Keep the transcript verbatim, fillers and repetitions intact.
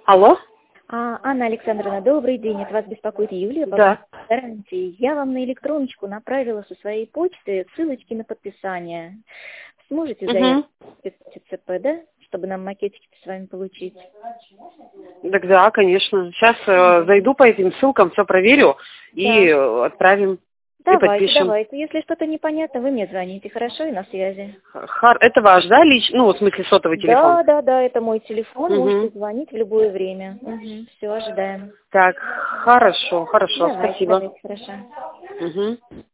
Алло? А, Анна Александровна, добрый день. От вас беспокоит Юлия по Да. гарантии. Я вам на электроночку направила со своей почты ссылочки на подписание. Сможете заявку Угу. ЦП, да? Чтобы нам макетики с вами получить. Так да, конечно. Сейчас э, зайду по этим ссылкам, все проверю и Да. э, отправим. И Давайте, подпишем. давайте. Если что-то непонятно, вы мне звоните, хорошо, и на связи. Хар... Это ваш, да, личный? Ну, в смысле, сотовый телефон? Да, да, да, это мой телефон, можете Угу. звонить в любое время. Угу. Все, ожидаем. Так, хорошо, хорошо, Давайте, спасибо. давайте, хорошо. Угу.